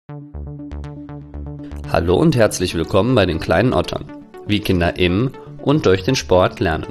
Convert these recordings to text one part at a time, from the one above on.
Hallo und herzlich willkommen bei den kleinen Ottern, wie Kinder im und durch den Sport lernen.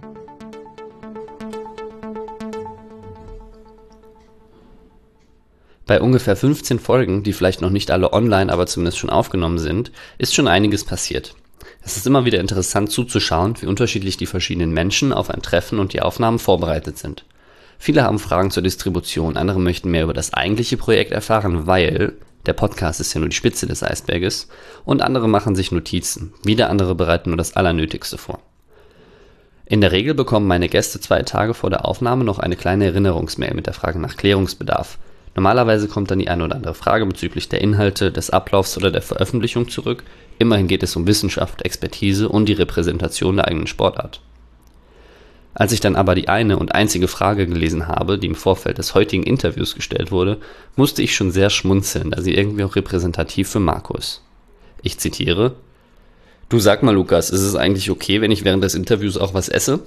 Bei ungefähr 15 Folgen, die vielleicht noch nicht alle online, aber zumindest schon aufgenommen sind, ist schon einiges passiert. Es ist immer wieder interessant zuzuschauen, wie unterschiedlich die verschiedenen Menschen auf ein Treffen und die Aufnahmen vorbereitet sind. Viele haben Fragen zur Distribution, andere möchten mehr über das eigentliche Projekt erfahren, weil der Podcast ist ja nur die Spitze des Eisberges, und andere machen sich Notizen, wieder andere bereiten nur das Allernötigste vor. In der Regel bekommen meine Gäste 2 Tage vor der Aufnahme noch eine kleine Erinnerungsmail mit der Frage nach Klärungsbedarf. Normalerweise kommt dann die eine oder andere Frage bezüglich der Inhalte, des Ablaufs oder der Veröffentlichung zurück. Immerhin geht es um Wissenschaft, Expertise und die Repräsentation der eigenen Sportart. Als ich dann aber die eine und einzige Frage gelesen habe, die im Vorfeld des heutigen Interviews gestellt wurde, musste ich schon sehr schmunzeln, da sie irgendwie auch repräsentativ für Marco ist. Ich zitiere: Du, sag mal Lukas, ist es eigentlich okay, wenn ich während des Interviews auch was esse?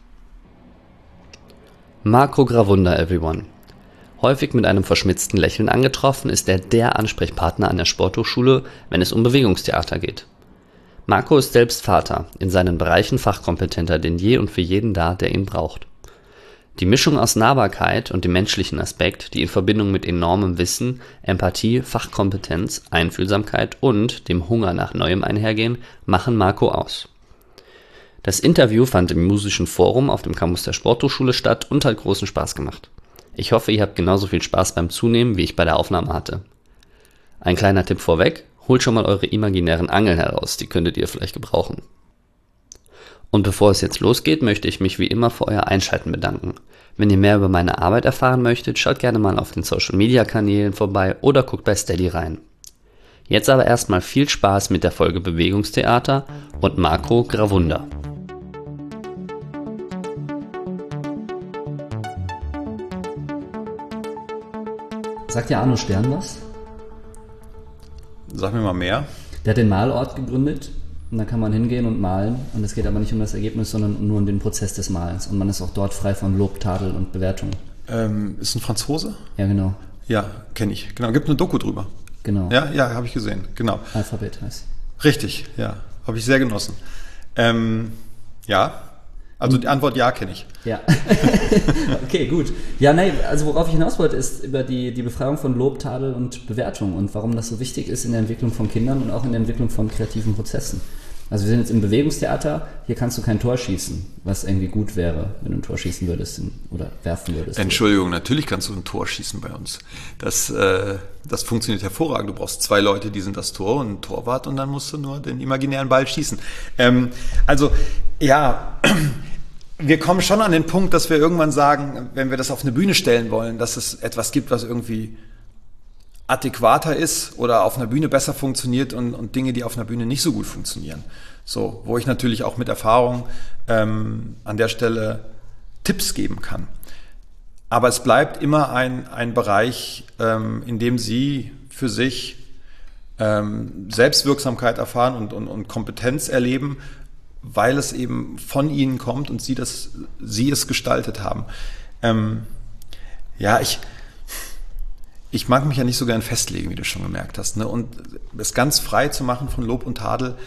Marco Gravunda, everyone. Häufig mit einem verschmitzten Lächeln angetroffen, ist er der Ansprechpartner an der Sporthochschule, wenn es um Bewegungstheater geht. Marco ist selbst Vater, in seinen Bereichen fachkompetenter denn je und für jeden da, der ihn braucht. Die Mischung aus Nahbarkeit und dem menschlichen Aspekt, die in Verbindung mit enormem Wissen, Empathie, Fachkompetenz, Einfühlsamkeit und dem Hunger nach Neuem einhergehen, machen Marco aus. Das Interview fand im Musischen Forum auf dem Campus der Sporthochschule statt und hat großen Spaß gemacht. Ich hoffe, ihr habt genauso viel Spaß beim Zunehmen, wie ich bei der Aufnahme hatte. Ein kleiner Tipp vorweg: Holt schon mal eure imaginären Angeln heraus, die könntet ihr vielleicht gebrauchen. Und bevor es jetzt losgeht, möchte ich mich wie immer für euer Einschalten bedanken. Wenn ihr mehr über meine Arbeit erfahren möchtet, schaut gerne mal auf den Social Media Kanälen vorbei oder guckt bei Steady rein. Jetzt aber erstmal viel Spaß mit der Folge Bewegungstheater und Marco Gravunda. Sagt dir Arno Stern was? Sag mir mal mehr. Der hat den Malort gegründet und da kann man hingehen und malen, und es geht aber nicht um das Ergebnis, sondern nur um den Prozess des Malens, und man ist auch dort frei von Lob, Tadel und Bewertung. Ist ein Franzose? Ja, genau. Ja, kenne ich. Genau, gibt eine Doku drüber. Genau. Ja, habe ich gesehen. Genau. Alphabet heißt. Richtig, ja. Habe ich sehr genossen. Ja. Also die Antwort ja, kenne ich. Ja. Okay, gut. Ja, nein, also worauf ich hinaus wollte, ist über die Befreiung von Lob, Tadel und Bewertung und warum das so wichtig ist in der Entwicklung von Kindern und auch in der Entwicklung von kreativen Prozessen. Also wir sind jetzt im Bewegungstheater, hier kannst du kein Tor schießen, was irgendwie gut wäre, wenn du ein Tor schießen würdest oder werfen würdest. Entschuldigung, natürlich kannst du ein Tor schießen bei uns. Das funktioniert hervorragend. Du brauchst 2 Leute, die sind das Tor und ein Torwart, und dann musst du nur den imaginären Ball schießen. Wir kommen schon an den Punkt, dass wir irgendwann sagen, wenn wir das auf eine Bühne stellen wollen, dass es etwas gibt, was irgendwie adäquater ist oder auf einer Bühne besser funktioniert und Dinge, die auf einer Bühne nicht so gut funktionieren. So, wo ich natürlich auch mit Erfahrung an der Stelle Tipps geben kann. Aber es bleibt immer ein Bereich, in dem Sie für sich Selbstwirksamkeit erfahren und Kompetenz erleben, weil es eben von Ihnen kommt und Sie es gestaltet haben. Ich mag mich ja nicht so gern festlegen, wie du schon gemerkt hast. Ne? Und es ganz frei zu machen von Lob und Tadel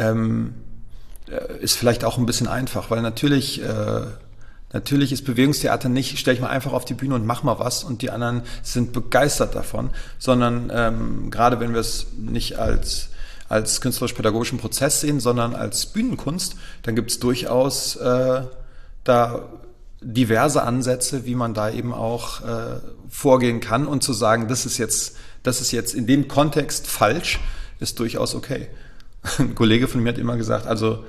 ist vielleicht auch ein bisschen einfach, weil natürlich ist Bewegungstheater nicht, stell ich mal einfach auf die Bühne und mach mal was und die anderen sind begeistert davon, sondern gerade wenn wir es nicht als künstlerisch-pädagogischen Prozess sehen, sondern als Bühnenkunst, dann gibt es durchaus da diverse Ansätze, wie man da eben auch vorgehen kann, und zu sagen, das ist jetzt in dem Kontext falsch, ist durchaus okay. Ein Kollege von mir hat immer gesagt, also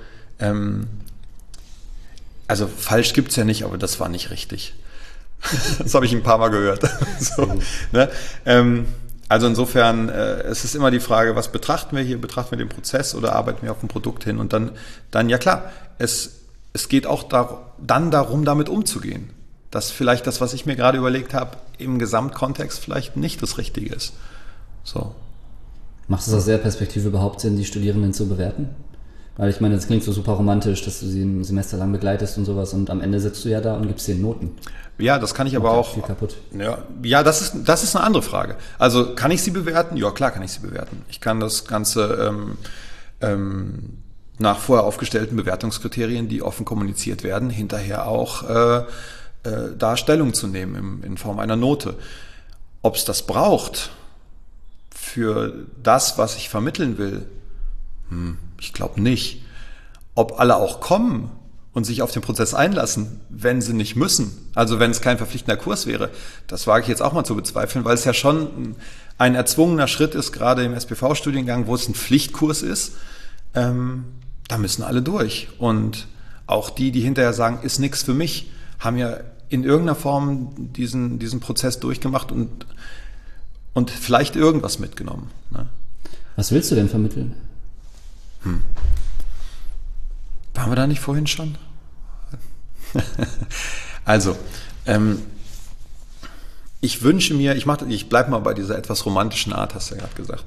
falsch gibt's ja nicht, aber das war nicht richtig. Das habe ich ein paar Mal gehört. So, ne? Also insofern, es ist immer die Frage, was betrachten wir hier? Betrachten wir den Prozess oder arbeiten wir auf ein Produkt hin? Und dann ja klar, es geht auch dann darum, damit umzugehen. Dass vielleicht das, was ich mir gerade überlegt habe, im Gesamtkontext vielleicht nicht das Richtige ist. So. Macht es aus der Perspektive überhaupt Sinn, die Studierenden zu bewerten? Weil ich meine, das klingt so super romantisch, dass du sie ein Semester lang begleitest und sowas und am Ende sitzt du ja da und gibst denen Noten. Ja, das kann ich aber auch. Viel kaputt. Ja, das ist eine andere Frage. Also kann ich sie bewerten? Ja, klar kann ich sie bewerten. Ich kann das Ganze nach vorher aufgestellten Bewertungskriterien, die offen kommuniziert werden, hinterher auch da Stellung zu nehmen in Form einer Note. Ob es das braucht für das, was ich vermitteln will, ich glaube nicht. Ob alle auch kommen und sich auf den Prozess einlassen, wenn sie nicht müssen, also wenn es kein verpflichtender Kurs wäre, das wage ich jetzt auch mal zu bezweifeln, weil es ja schon ein erzwungener Schritt ist, gerade im SPV-Studiengang, wo es ein Pflichtkurs ist, da müssen alle durch. Und auch die hinterher sagen, ist nichts für mich, haben ja in irgendeiner Form diesen Prozess durchgemacht und vielleicht irgendwas mitgenommen. Ne? Was willst du denn vermitteln? Waren wir da nicht vorhin schon? Also, ich wünsche mir, ich bleibe mal bei dieser etwas romantischen Art, hast du ja gerade gesagt.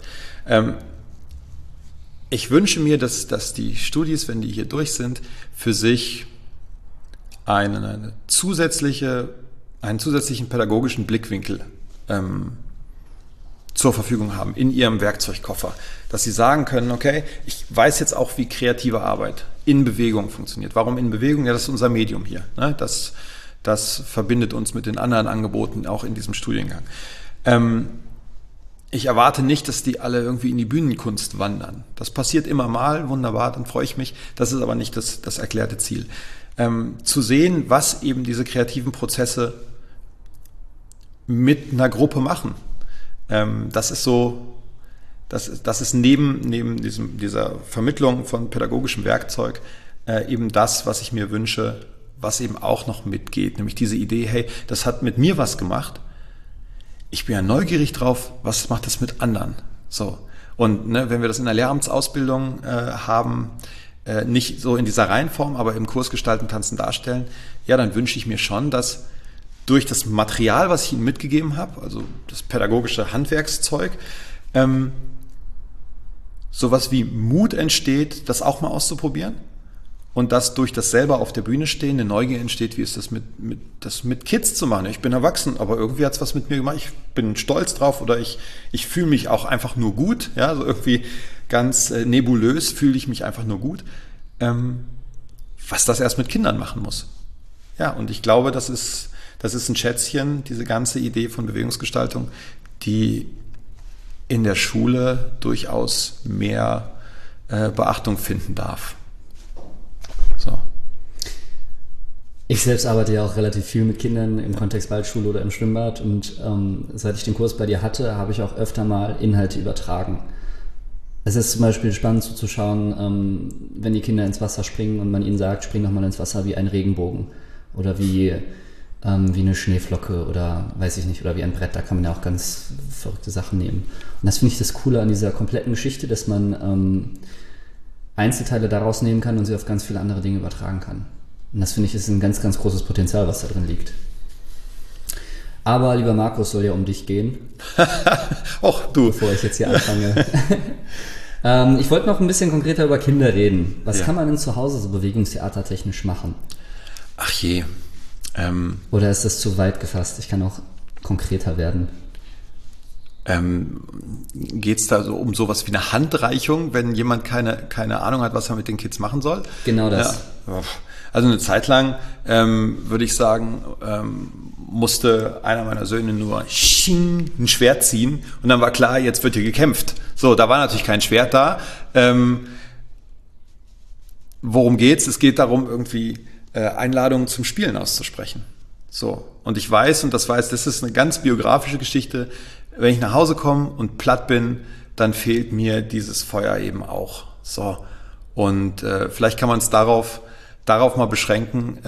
Ich wünsche mir, dass die Studis, wenn die hier durch sind, für sich einen zusätzlichen pädagogischen Blickwinkel zur Verfügung haben in ihrem Werkzeugkoffer, dass sie sagen können, okay, ich weiß jetzt auch, wie kreative Arbeit in Bewegung funktioniert. Warum in Bewegung? Ja, das ist unser Medium hier. Ne? Das verbindet uns mit den anderen Angeboten auch in diesem Studiengang. Ich erwarte nicht, dass die alle irgendwie in die Bühnenkunst wandern. Das passiert immer mal, wunderbar, dann freue ich mich. Das ist aber nicht das erklärte Ziel. Zu sehen, was eben diese kreativen Prozesse mit einer Gruppe machen. Das ist neben dieser Vermittlung von pädagogischem Werkzeug eben das, was ich mir wünsche, was eben auch noch mitgeht, nämlich diese Idee, hey, das hat mit mir was gemacht. Ich bin ja neugierig drauf, was macht das mit anderen? So. Und wenn wir das in der Lehramtsausbildung haben, nicht so in dieser Reihenform, aber im Kurs Gestalten, Tanzen, Darstellen, ja, dann wünsche ich mir schon, dass durch das Material, was ich Ihnen mitgegeben habe, also das pädagogische Handwerkszeug, sowas wie Mut entsteht, das auch mal auszuprobieren und dass durch das selber auf der Bühne stehen eine Neugier entsteht, wie ist das mit Kids zu machen. Ich bin erwachsen, aber irgendwie hat es was mit mir gemacht. Ich bin stolz drauf oder ich fühle mich auch einfach nur gut, ja, so irgendwie ganz nebulös fühle ich mich einfach nur gut, was das erst mit Kindern machen muss. Ja, und ich glaube, das ist ein Schätzchen, diese ganze Idee von Bewegungsgestaltung, die in der Schule durchaus mehr Beachtung finden darf. So. Ich selbst arbeite ja auch relativ viel mit Kindern im Kontext Waldschule oder im Schwimmbad und seit ich den Kurs bei dir hatte, habe ich auch öfter mal Inhalte übertragen. Es ist zum Beispiel spannend zuzuschauen, wenn die Kinder ins Wasser springen und man ihnen sagt, spring doch mal ins Wasser wie ein Regenbogen oder wie eine Schneeflocke oder weiß ich nicht, oder wie ein Brett, da kann man ja auch ganz verrückte Sachen nehmen. Und das finde ich das Coole an dieser kompletten Geschichte, dass man Einzelteile daraus nehmen kann und sie auf ganz viele andere Dinge übertragen kann. Und das finde ich ist ein ganz, ganz großes Potenzial, was da drin liegt. Aber lieber Markus, soll ja um dich gehen. Och, du. Bevor ich jetzt hier anfange. Ich wollte noch ein bisschen konkreter über Kinder reden. Was kann man denn zu Hause so bewegungstheatertechnisch machen? Ach je. Oder ist das zu weit gefasst? Ich kann auch konkreter werden. Geht es da so um sowas wie eine Handreichung, wenn jemand keine Ahnung hat, was er mit den Kids machen soll? Genau das. Ja. Also eine Zeit lang, würde ich sagen, musste einer meiner Söhne nur ein Schwert ziehen und dann war klar, jetzt wird hier gekämpft. So, da war natürlich kein Schwert da. Worum geht's? Es geht darum, irgendwie Einladungen zum Spielen auszusprechen. So. Und ich weiß, das ist eine ganz biografische Geschichte, wenn ich nach Hause komme und platt bin, dann fehlt mir dieses Feuer eben auch. So. Und vielleicht kann man es darauf mal beschränken,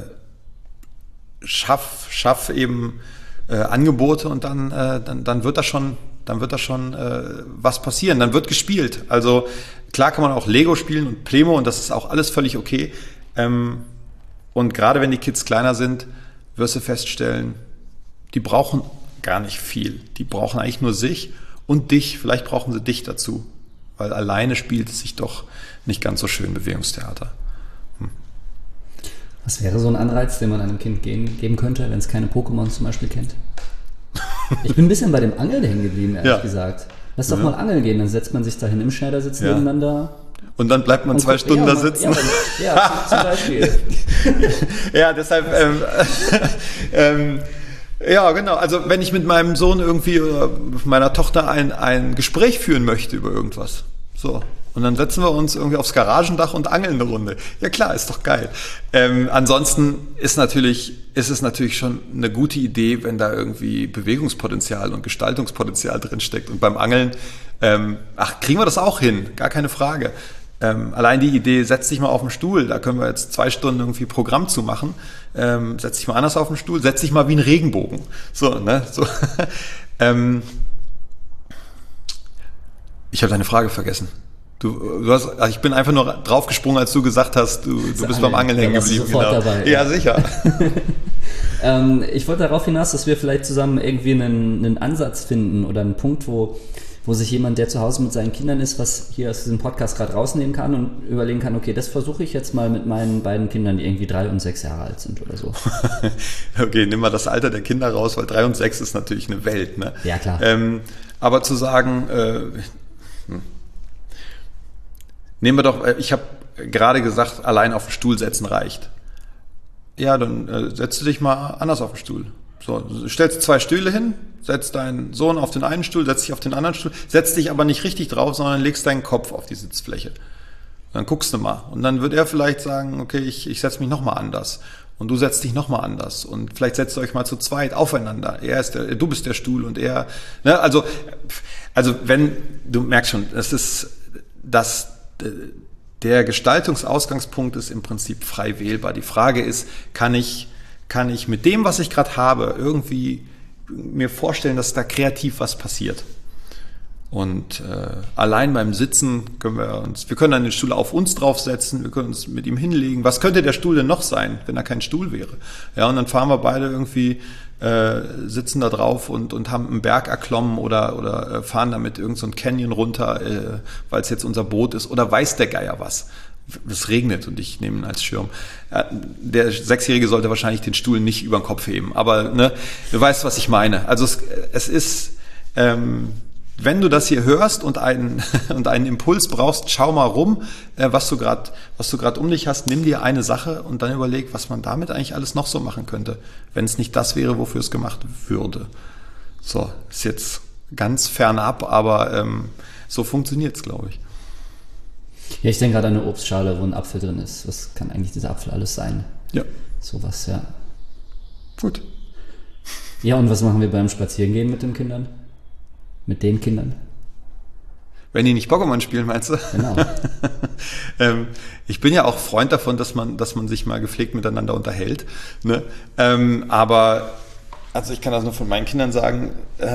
schaff eben Angebote und dann wird da schon was passieren, dann wird gespielt. Also klar kann man auch Lego spielen und Plemo und das ist auch alles völlig okay. Und gerade wenn die Kids kleiner sind, wirst du feststellen, die brauchen gar nicht viel. Die brauchen eigentlich nur sich und dich. Vielleicht brauchen sie dich dazu. weil alleine spielt es sich doch nicht ganz so schön, Bewegungstheater. Was wäre so ein Anreiz, den man einem Kind geben könnte, wenn es keine Pokémon zum Beispiel kennt? Ich bin ein bisschen bei dem Angeln hängen geblieben, ehrlich gesagt. Lass doch mal angeln gehen, dann setzt man sich dahin im Schneidersitz nebeneinander. Und dann bleibt man 2 Stunden da sitzen. Zum Beispiel. Ja, deshalb, ja, genau. Also wenn ich mit meinem Sohn irgendwie oder meiner Tochter ein Gespräch führen möchte über irgendwas, so. Und dann setzen wir uns irgendwie aufs Garagendach und angeln eine Runde. Ja klar, ist doch geil. Ansonsten ist es natürlich schon eine gute Idee, wenn da irgendwie Bewegungspotenzial und Gestaltungspotenzial drinsteckt. Und beim Angeln, kriegen wir das auch hin, gar keine Frage. Allein die Idee, setz dich mal auf den Stuhl, da können wir jetzt 2 Stunden irgendwie Programm zu machen. Setz dich mal anders auf den Stuhl, setz dich mal wie ein Regenbogen. So, ne? So. Ich habe deine Frage vergessen. Ich bin einfach nur draufgesprungen, als du gesagt hast, du bist beim Angeln hängen geblieben. Genau. Dabei, ja, sicher. Ich wollte darauf hinaus, dass wir vielleicht zusammen irgendwie einen Ansatz finden oder einen Punkt, wo sich jemand, der zu Hause mit seinen Kindern ist, was hier aus diesem Podcast gerade rausnehmen kann und überlegen kann, okay, das versuche ich jetzt mal mit meinen beiden Kindern, die irgendwie 3 und 6 Jahre alt sind oder so. Okay, nimm mal das Alter der Kinder raus, weil 3 und 6 ist natürlich eine Welt, ne? Ja, klar. Aber zu sagen, nehmen wir doch, ich habe gerade gesagt, allein auf den Stuhl setzen reicht. Ja, dann setzt du dich mal anders auf den Stuhl. So, du stellst 2 Stühle hin, setzt deinen Sohn auf den einen Stuhl, setzt dich auf den anderen Stuhl, setzt dich aber nicht richtig drauf, sondern legst deinen Kopf auf die Sitzfläche. Und dann guckst du mal. Und dann wird er vielleicht sagen, okay, ich setze mich nochmal anders. Und du setzt dich nochmal anders. Und vielleicht setzt ihr euch mal zu zweit aufeinander. Du bist der Stuhl und er. Ne? Also wenn, du merkst schon, der Gestaltungsausgangspunkt ist im Prinzip frei wählbar. Die Frage ist, kann ich mit dem, was ich gerade habe, irgendwie mir vorstellen, dass da kreativ was passiert. Und allein beim Sitzen können wir können dann den Stuhl auf uns draufsetzen, wir können uns mit ihm hinlegen. Was könnte der Stuhl denn noch sein, wenn er kein Stuhl wäre? Ja, und dann fahren wir beide irgendwie, sitzen da drauf und haben einen Berg erklommen oder fahren damit irgend so einen Canyon runter, weil es jetzt unser Boot ist, oder weiß der Geier was. Es regnet und ich nehme ihn als Schirm. Der 6-Jährige sollte wahrscheinlich den Stuhl nicht über den Kopf heben, aber ne, du weißt, was ich meine. Also es ist, wenn du das hier hörst und einen Impuls brauchst, schau mal rum, was du gerade um dich hast, nimm dir eine Sache und dann überleg, was man damit eigentlich alles noch so machen könnte, wenn es nicht das wäre, wofür es gemacht würde. So, ist jetzt ganz fernab, aber so funktioniert es, glaube ich. Ja, ich denke gerade an eine Obstschale, wo ein Apfel drin ist. Was kann eigentlich dieser Apfel alles sein? Ja. Sowas, ja. Gut. Ja, und was machen wir beim Spazierengehen mit den Kindern? Mit den Kindern? Wenn die nicht Pokémon spielen, meinst du? Genau. Ich bin ja auch Freund davon, dass man sich mal gepflegt miteinander unterhält. Ne? Aber also ich kann das nur von meinen Kindern sagen,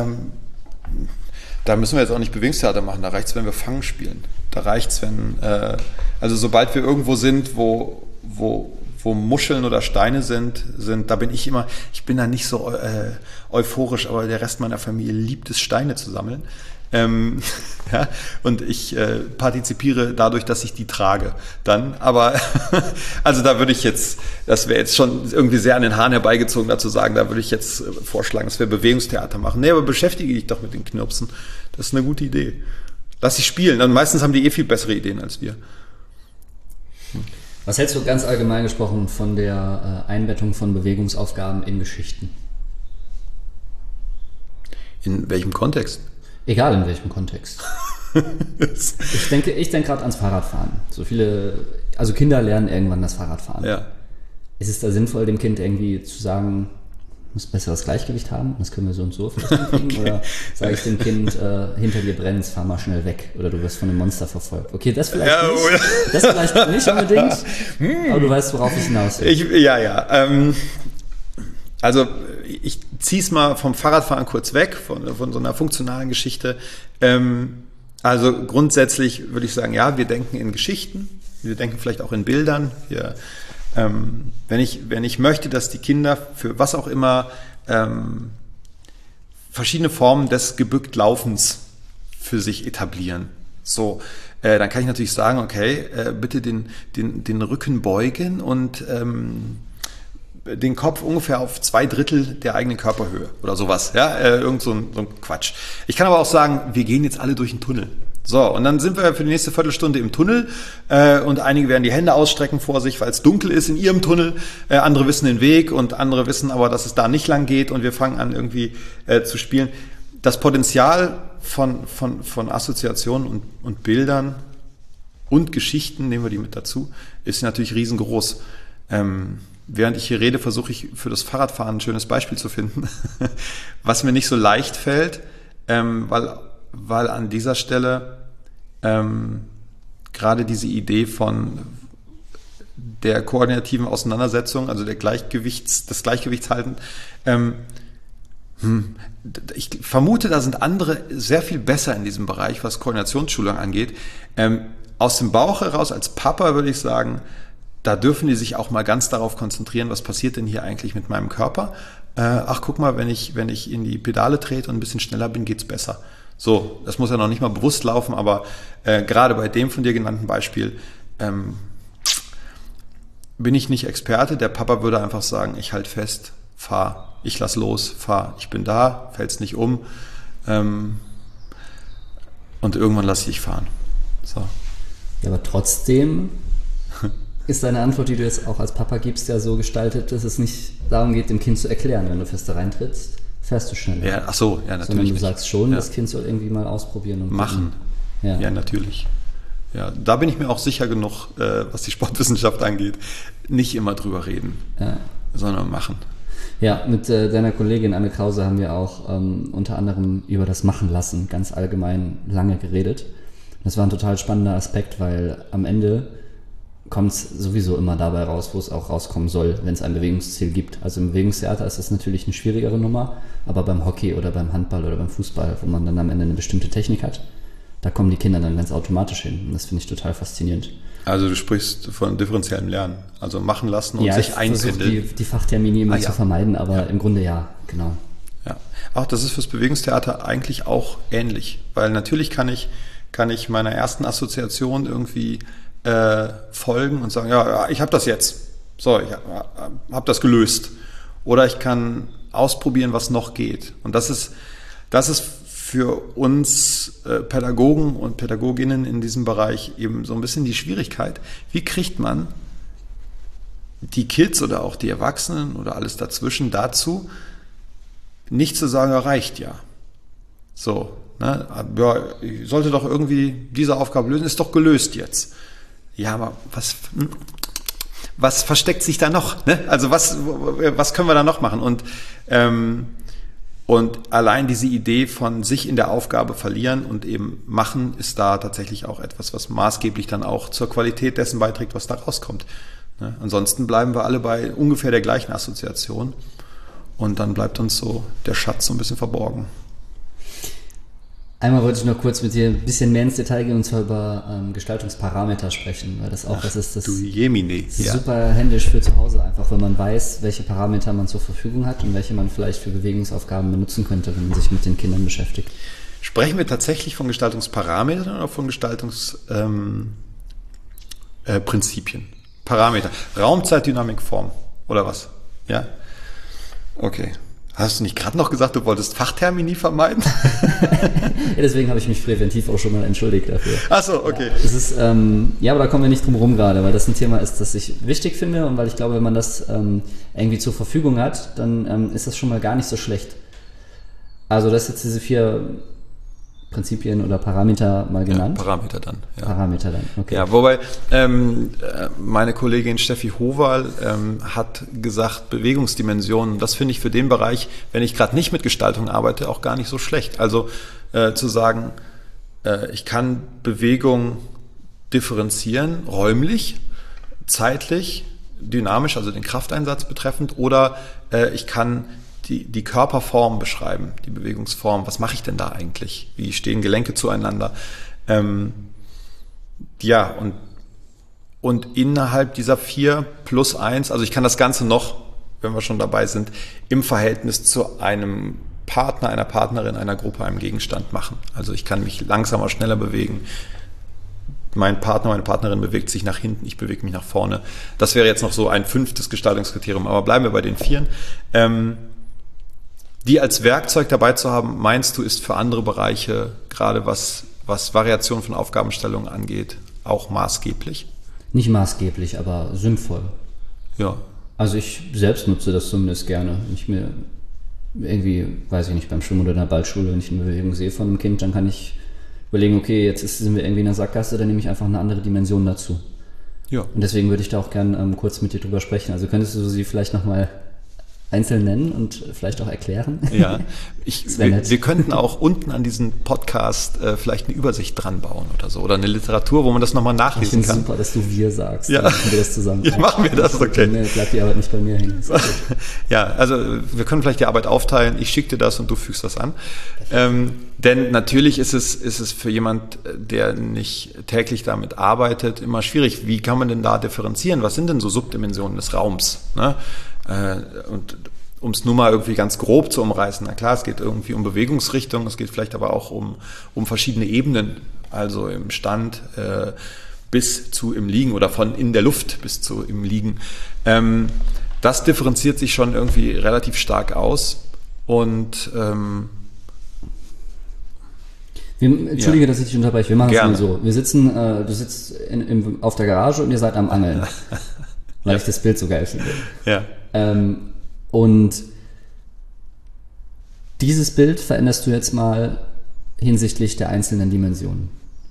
da müssen wir jetzt auch nicht Bewegungstheater machen, da reicht es, wenn wir Fangen spielen. Da reicht es, also sobald wir irgendwo sind, wo Muscheln oder Steine sind, da bin ich bin da nicht so euphorisch, aber der Rest meiner Familie liebt es, Steine zu sammeln. Ja, und ich partizipiere dadurch, dass ich die trage dann, aber also da würde ich jetzt, das wäre jetzt schon irgendwie sehr an den Haaren herbeigezogen, dazu sagen, da würde ich jetzt vorschlagen, dass wir Bewegungstheater machen. Nee, aber beschäftige dich doch mit den Knirpsen, das ist eine gute Idee. Lass sie spielen, und meistens haben die viel bessere Ideen als wir. Was hältst du ganz allgemein gesprochen von der Einbettung von Bewegungsaufgaben in Geschichten? In welchem Kontext? Egal in welchem Kontext. Ich denke gerade ans Fahrradfahren. Also Kinder lernen irgendwann das Fahrradfahren. Ja. Ist es da sinnvoll, dem Kind irgendwie zu sagen, muss besseres Gleichgewicht haben, das können wir so und so vielleicht hinkriegen? Okay. Oder sage ich dem Kind, hinter dir brennt's, fahr mal schnell weg, oder du wirst von einem Monster verfolgt. Okay, das vielleicht nicht. Das vielleicht nicht unbedingt, aber du weißt, worauf ich hinaus will. Also ich ziehe es mal vom Fahrradfahren kurz weg, von so einer funktionalen Geschichte. Also grundsätzlich würde ich sagen, ja, wir denken in Geschichten, wir denken vielleicht auch in Bildern. Wenn ich möchte, dass die Kinder für was auch immer verschiedene Formen des Gebücktlaufens für sich etablieren. So, dann kann ich natürlich sagen, okay, bitte den Rücken beugen und den Kopf ungefähr auf 2/3 der eigenen Körperhöhe oder sowas. Ja, irgend so ein Quatsch. Ich kann aber auch sagen, wir gehen jetzt alle durch den Tunnel. So, und dann sind wir für die nächste Viertelstunde im Tunnel und einige werden die Hände ausstrecken vor sich, weil es dunkel ist in ihrem Tunnel. Andere wissen den Weg und andere wissen aber, dass es da nicht lang geht und wir fangen an irgendwie zu spielen. Das Potenzial von Assoziationen und Bildern und Geschichten, nehmen wir die mit dazu, ist natürlich riesengroß. Während ich hier rede, versuche ich für das Fahrradfahren ein schönes Beispiel zu finden, was mir nicht so leicht fällt, weil an dieser Stelle gerade diese Idee von der koordinativen Auseinandersetzung, also des Gleichgewichtshalten, ich vermute, da sind andere sehr viel besser in diesem Bereich, was Koordinationsschulung angeht. Aus dem Bauch heraus als Papa würde ich sagen, da dürfen die sich auch mal ganz darauf konzentrieren, was passiert denn hier eigentlich mit meinem Körper. Ach, guck mal, wenn ich in die Pedale trete und ein bisschen schneller bin, geht's besser. So, das muss ja noch nicht mal bewusst laufen, aber gerade bei dem von dir genannten Beispiel bin ich nicht Experte. Der Papa würde einfach sagen, ich halte fest, fahr, ich lass los, fahr, ich bin da, fällt's nicht um und irgendwann lasse ich dich fahren. So. Ja, aber trotzdem ist deine Antwort, die du jetzt auch als Papa gibst, ja so gestaltet, dass es nicht darum geht, dem Kind zu erklären, wenn du fester reintrittst, fährst du schneller. Ja, ach so, ja, natürlich. Sondern du sagst schon, das Kind soll irgendwie mal ausprobieren und machen. Ja, natürlich. Ja, da bin ich mir auch sicher genug, was die Sportwissenschaft angeht, nicht immer drüber reden, sondern machen. Ja, mit deiner Kollegin Anne Krause haben wir auch unter anderem über das Machen lassen ganz allgemein lange geredet. Das war ein total spannender Aspekt, weil am Ende kommt es sowieso immer dabei raus, wo es auch rauskommen soll, wenn es ein Bewegungsziel gibt. Also im Bewegungstheater ist das natürlich eine schwierigere Nummer, aber beim Hockey oder beim Handball oder beim Fußball, wo man dann am Ende eine bestimmte Technik hat, da kommen die Kinder dann ganz automatisch hin. Und das finde ich total faszinierend. Also du sprichst von differenziellem Lernen, also machen lassen und sich einpendeln. Ja, die Fachtermini immer zu vermeiden, aber im Grunde ja, genau. Ja, auch das ist fürs Bewegungstheater eigentlich auch ähnlich, weil natürlich kann ich meiner ersten Assoziation irgendwie folgen und sagen, ja, ich habe das jetzt. So, ich habe das gelöst. Oder ich kann ausprobieren, was noch geht. Und das ist für uns Pädagogen und Pädagoginnen in diesem Bereich eben so ein bisschen die Schwierigkeit. Wie kriegt man die Kids oder auch die Erwachsenen oder alles dazwischen dazu, nicht zu sagen, ja, reicht ja. So, ne? Ja, ich sollte doch irgendwie diese Aufgabe lösen, ist doch gelöst jetzt. Ja, aber was versteckt sich da noch? Ne? Also was können wir da noch machen? Und allein diese Idee von sich in der Aufgabe verlieren und eben machen, ist da tatsächlich auch etwas, was maßgeblich dann auch zur Qualität dessen beiträgt, was da rauskommt. Ne? Ansonsten bleiben wir alle bei ungefähr der gleichen Assoziation und dann bleibt uns so der Schatz so ein bisschen verborgen. Einmal wollte ich noch kurz mit dir ein bisschen mehr ins Detail gehen und zwar über Gestaltungsparameter sprechen, weil das auch was ist, das super händisch für zu Hause einfach, wenn man weiß, welche Parameter man zur Verfügung hat und welche man vielleicht für Bewegungsaufgaben benutzen könnte, wenn man sich mit den Kindern beschäftigt. Sprechen wir tatsächlich von Gestaltungsparametern oder von Gestaltungsprinzipien? Parameter. Raum, Zeit, Dynamik, Form. Oder was? Ja? Okay. Hast du nicht gerade noch gesagt, du wolltest Fachtermini vermeiden? Ja, deswegen habe ich mich präventiv auch schon mal entschuldigt dafür. Ach so, okay. Ja, es ist, aber da kommen wir nicht drum rum gerade, weil das ein Thema ist, das ich wichtig finde und weil ich glaube, wenn man das irgendwie zur Verfügung hat, dann ist das schon mal gar nicht so schlecht. Also das jetzt diese 4 Prinzipien oder Parameter mal genannt? Ja, Parameter dann. Ja. Parameter dann, okay. Ja, wobei meine Kollegin Steffi Howal hat gesagt, Bewegungsdimensionen, das finde ich für den Bereich, wenn ich gerade nicht mit Gestaltung arbeite, auch gar nicht so schlecht. Also zu sagen, ich kann Bewegung differenzieren, räumlich, zeitlich, dynamisch, also den Krafteinsatz betreffend, oder ich kann die Körperform beschreiben, die Bewegungsform. Was mache ich denn da eigentlich? Wie stehen Gelenke zueinander? Und innerhalb dieser 4+1, also ich kann das Ganze noch, wenn wir schon dabei sind, im Verhältnis zu einem Partner, einer Partnerin, einer Gruppe, einem Gegenstand machen. Also ich kann mich langsamer, schneller bewegen. mein Partner, meine Partnerin bewegt sich nach hinten, ich bewege mich nach vorne. Das wäre jetzt noch so ein 5. Gestaltungskriterium, aber bleiben wir bei den 4. Die als Werkzeug dabei zu haben, meinst du, ist für andere Bereiche, gerade was Variation von Aufgabenstellungen angeht, auch maßgeblich? Nicht maßgeblich, aber sinnvoll. Ja. Also ich selbst nutze das zumindest gerne. Wenn ich mir irgendwie, weiß ich nicht, beim Schwimmen oder in der Ballschule, wenn ich eine Bewegung sehe von einem Kind, dann kann ich überlegen, okay, sind wir irgendwie in der Sackgasse, dann nehme ich einfach eine andere Dimension dazu. Ja. Und deswegen würde ich da auch gerne kurz mit dir drüber sprechen. Also könntest du sie vielleicht nochmal einzeln nennen und vielleicht auch erklären? Ja, wir könnten auch unten an diesen Podcast vielleicht eine Übersicht dran bauen oder so. Oder eine Literatur, wo man das nochmal nachlesen kann. Ich finde super, dass du wir sagst. Ja, dann machen wir das zusammen. Ja, machen wir das, okay. Dann bleibt die Arbeit nicht bei mir hängen. Ja, also wir können vielleicht die Arbeit aufteilen. Ich schicke dir das und du fügst das an. Denn natürlich ist es für jemand, der nicht täglich damit arbeitet, immer schwierig. Wie kann man denn da differenzieren? Was sind denn so Subdimensionen des Raums? Ne? Und um es nur mal irgendwie ganz grob zu umreißen, na klar, es geht irgendwie um Bewegungsrichtung, es geht vielleicht aber auch um verschiedene Ebenen, also im Stand bis zu im Liegen oder von in der Luft bis zu im Liegen. Das differenziert sich schon irgendwie relativ stark aus und Entschuldige, dass ich dich unterbreche, wir machen es mal so. Du sitzt auf der Garage und ihr seid am Angeln, weil ich das Bild so geil finde. Ja. Und dieses Bild veränderst du jetzt mal hinsichtlich der einzelnen Dimensionen.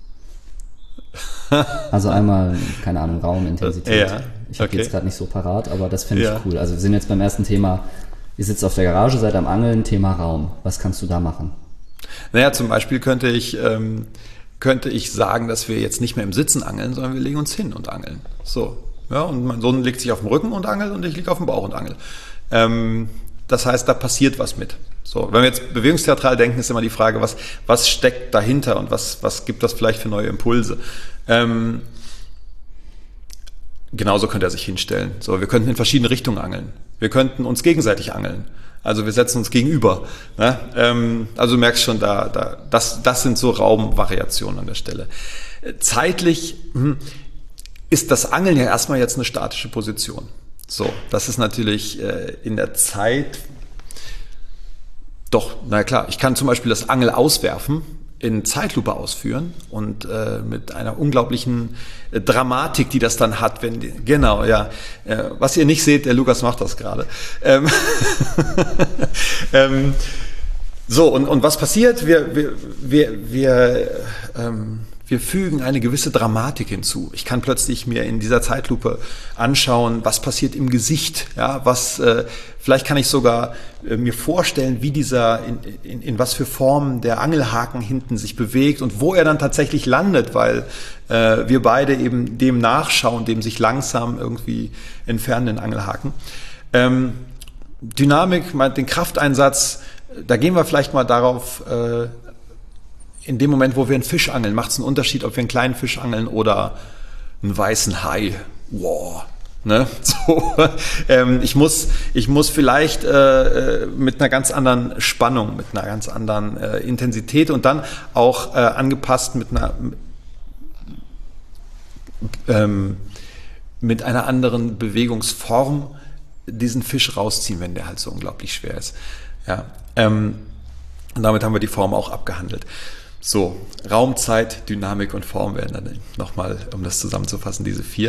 Also einmal, keine Ahnung, Raum, Intensität. Ja, ich habe jetzt gerade nicht so parat, aber das finde ich cool. Also wir sind jetzt beim ersten Thema, ihr sitzt auf der Garage, seid am Angeln, Thema Raum. Was kannst du da machen? Naja, zum Beispiel könnte ich sagen, dass wir jetzt nicht mehr im Sitzen angeln, sondern wir legen uns hin und angeln. So. Ja, und mein Sohn legt sich auf den Rücken und angelt und ich liege auf dem Bauch und angel. Das heißt, da passiert was mit. So, wenn wir jetzt bewegungstheatral denken, ist immer die Frage, was steckt dahinter und was gibt das vielleicht für neue Impulse? Genauso könnte er sich hinstellen. So, wir könnten in verschiedene Richtungen angeln. Wir könnten uns gegenseitig angeln. Also wir setzen uns gegenüber. Ne? Also du merkst schon, das sind so Raumvariationen an der Stelle. Zeitlich ist das Angeln ja erstmal jetzt eine statische Position. So, das ist natürlich in der Zeit doch, na klar, ich kann zum Beispiel das Angel auswerfen, in Zeitlupe ausführen und mit einer unglaublichen Dramatik, die das dann hat, genau, ja. Was ihr nicht seht, der Lukas macht das gerade. So, und was passiert? Wir fügen eine gewisse Dramatik hinzu. Ich kann plötzlich mir in dieser Zeitlupe anschauen, was passiert im Gesicht. Ja, vielleicht kann ich sogar mir vorstellen, wie in was für Formen der Angelhaken hinten sich bewegt und wo er dann tatsächlich landet, weil wir beide eben dem nachschauen, dem sich langsam irgendwie entfernenden Angelhaken. Dynamik, den Krafteinsatz, da gehen wir vielleicht mal darauf. In dem Moment, wo wir einen Fisch angeln, macht es einen Unterschied, ob wir einen kleinen Fisch angeln oder einen weißen Hai. Wow. Ne? So, ich muss vielleicht mit einer ganz anderen Spannung, mit einer ganz anderen Intensität und dann auch angepasst mit einer anderen Bewegungsform diesen Fisch rausziehen, wenn der halt so unglaublich schwer ist. Ja, und damit haben wir die Form auch abgehandelt. So, Raum, Zeit, Dynamik und Form werden dann nochmal, um das zusammenzufassen, diese 4.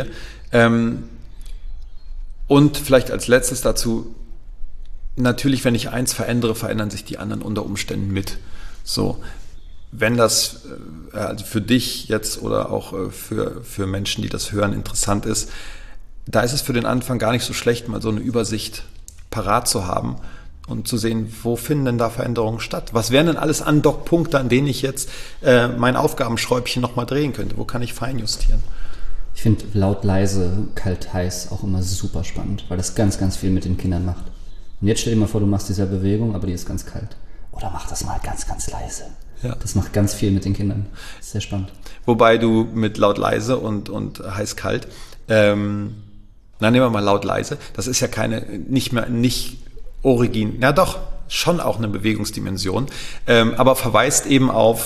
Und vielleicht als letztes dazu, natürlich, wenn ich eins verändere, verändern sich die anderen unter Umständen mit. So, wenn das also für dich jetzt oder auch für Menschen, die das hören, interessant ist, da ist es für den Anfang gar nicht so schlecht, mal so eine Übersicht parat zu haben und zu sehen, wo finden denn da Veränderungen statt? Was wären denn alles Andockpunkte, an denen ich jetzt mein Aufgabenschräubchen nochmal drehen könnte? Wo kann ich feinjustieren? Ich finde laut, leise, kalt, heiß auch immer super spannend, weil das ganz, ganz viel mit den Kindern macht. Und jetzt stell dir mal vor, du machst diese Bewegung, aber die ist ganz kalt. Oder mach das mal ganz, ganz leise. Ja. Das macht ganz viel mit den Kindern. Das ist sehr spannend. Wobei du mit laut, leise und heiß, kalt, nehmen wir mal laut, leise, das ist ja nicht schon auch eine Bewegungsdimension, aber verweist eben auf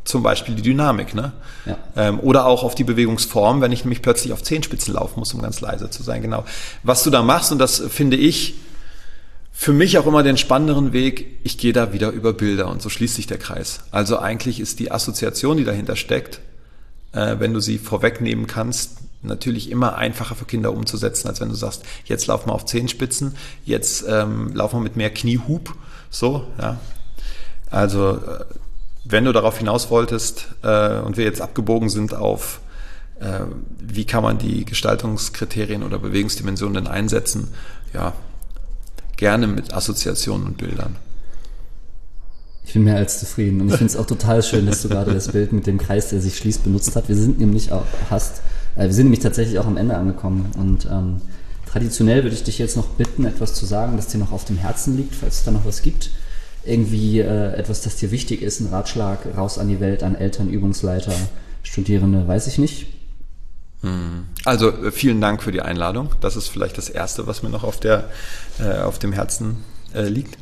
zum Beispiel die Dynamik, ne? Ja. Oder auch auf die Bewegungsform, wenn ich nämlich plötzlich auf Zehenspitzen laufen muss, um ganz leise zu sein. Genau. Was du da machst, und das finde ich für mich auch immer den spannenderen Weg, ich gehe da wieder über Bilder und so schließt sich der Kreis. Also eigentlich ist die Assoziation, die dahinter steckt, wenn du sie vorwegnehmen kannst, natürlich immer einfacher für Kinder umzusetzen, als wenn du sagst, jetzt laufen wir auf Zehenspitzen, jetzt laufen wir mit mehr Kniehub, so, ja. Also wenn du darauf hinaus wolltest und wir jetzt abgebogen sind auf, wie kann man die Gestaltungskriterien oder Bewegungsdimensionen denn einsetzen, ja, gerne mit Assoziationen und Bildern. Ich bin mehr als zufrieden und ich finde es auch total schön, dass du gerade das Bild mit dem Kreis, der sich schließt, benutzt hast. Wir sind nämlich tatsächlich auch am Ende angekommen und traditionell würde ich dich jetzt noch bitten, etwas zu sagen, das dir noch auf dem Herzen liegt, falls es da noch was gibt. Irgendwie etwas, das dir wichtig ist, ein Ratschlag raus an die Welt, an Eltern, Übungsleiter, Studierende, weiß ich nicht. Also vielen Dank für die Einladung. Das ist vielleicht das Erste, was mir noch auf dem Herzen liegt.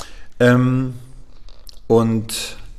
Und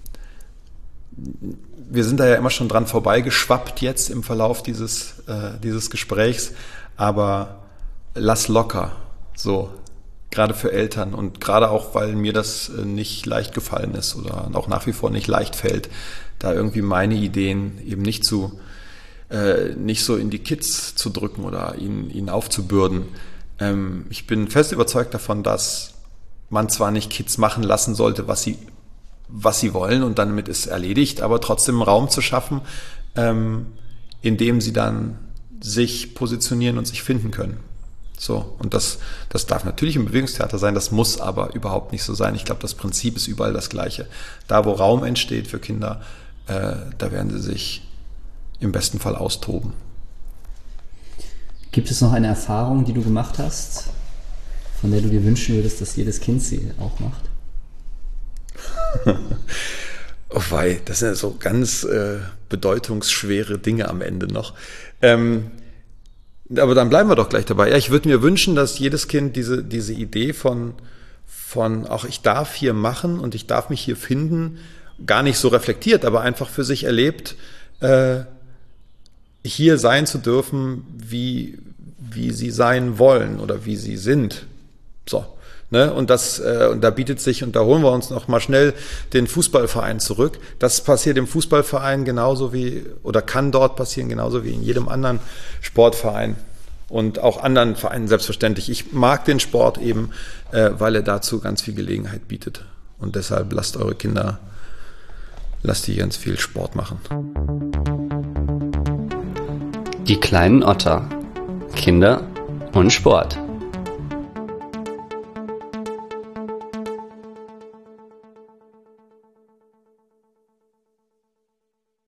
wir sind da ja immer schon dran vorbeigeschwappt jetzt im Verlauf dieses Gesprächs, aber lass locker, so, gerade für Eltern und gerade auch, weil mir das nicht leicht gefallen ist oder auch nach wie vor nicht leicht fällt, da irgendwie meine Ideen eben nicht so in die Kids zu drücken oder ihnen aufzubürden. Ich bin fest überzeugt davon, dass man zwar nicht Kids machen lassen sollte, was sie wollen und damit ist erledigt, aber trotzdem einen Raum zu schaffen, in dem sie dann sich positionieren und sich finden können. So, und das darf natürlich im Bewegungstheater sein, das muss aber überhaupt nicht so sein. Ich glaube, das Prinzip ist überall das Gleiche. Da, wo Raum entsteht für Kinder, da werden sie sich im besten Fall austoben. Gibt es noch eine Erfahrung, die du gemacht hast, von der du dir wünschen würdest, dass jedes Kind sie auch macht? Oh wei, das sind ja so ganz bedeutungsschwere Dinge am Ende noch. Aber dann bleiben wir doch gleich dabei. Ja, ich würde mir wünschen, dass jedes Kind diese Idee von auch ich darf hier machen und ich darf mich hier finden, gar nicht so reflektiert, aber einfach für sich erlebt, hier sein zu dürfen, wie sie sein wollen oder wie sie sind. So. Ne? Und da bietet sich, und da holen wir uns noch mal schnell den Fußballverein zurück. Das passiert im Fußballverein genauso oder kann dort passieren, genauso wie in jedem anderen Sportverein und auch anderen Vereinen selbstverständlich. Ich mag den Sport eben, weil er dazu ganz viel Gelegenheit bietet. Und deshalb lasst eure Kinder, lasst die ganz viel Sport machen. Die kleinen Otter. Kinder und Sport.